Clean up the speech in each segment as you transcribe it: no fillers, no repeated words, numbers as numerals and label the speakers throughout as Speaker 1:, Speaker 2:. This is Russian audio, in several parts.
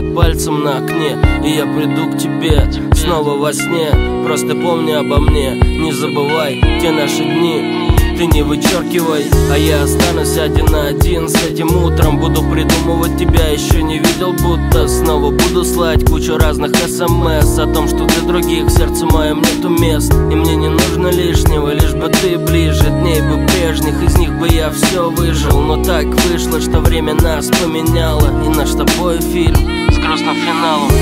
Speaker 1: пальцем на окне. И я приду к тебе снова во сне. Просто помни обо мне, не забывай те наши дни. Ты не вычеркивай, а я останусь один на один с этим утром. Буду придумывать тебя, еще не видел, будто снова буду слать кучу разных смс о том, что для других в сердце моем нету мест. И мне не нужно лишнего, лишь бы ты ближе. Дней бы прежних, из них бы я все выжил. Но так вышло, что время нас поменяло. И наш с тобой фильм с грустным финалом.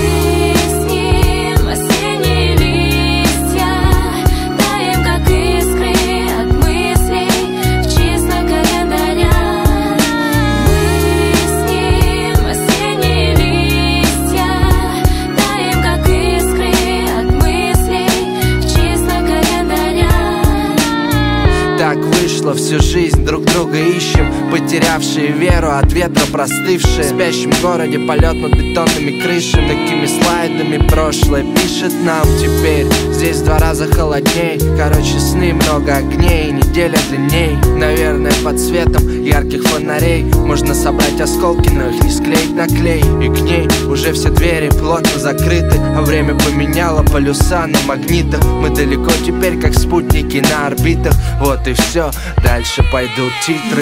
Speaker 2: Так вышло, всю жизнь друг друга ищем, потерявшие веру, от ветра простывшие. В спящем городе полет над бетонными крышами. Такими слайдами прошлое пишет нам теперь. Здесь в 2 раза холодней, короче сны, много огней, неделя длинней. Наверное, под светом ярких фонарей можно собрать осколки, но их не склеить на клей. И к ней уже все двери плотно закрыты, а время поменяло полюса на магнитах. Мы далеко теперь, как спутники на орбитах. Вот и все, дальше пойдут титры.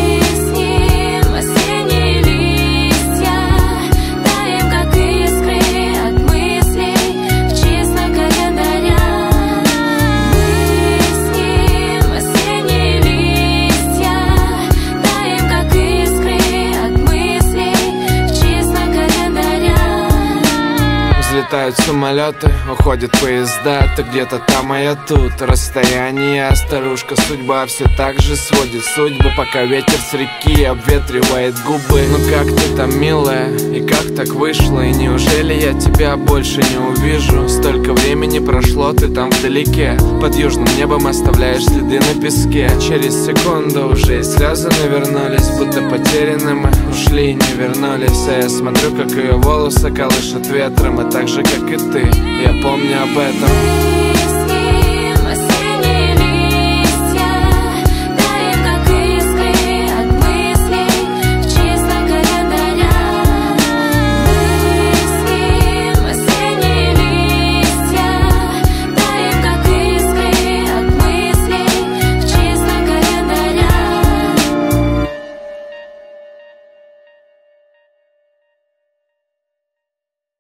Speaker 3: Взлетают самолеты, уходят поезда. Ты где-то там, а я тут. Расстояние, старушка, судьба все так же сводит судьбы, пока ветер с реки обветривает губы. Ну как ты там, милая, и как так вышло? И неужели я тебя больше не увижу? Столько времени прошло, ты там вдалеке, под южным небом оставляешь следы на песке. Через секунду уже и слезы навернулись, будто потеряны мы, ушли и не вернулись. А я смотрю, как ее волосы колышет ветром, и так же, как и ты, я помню об этом.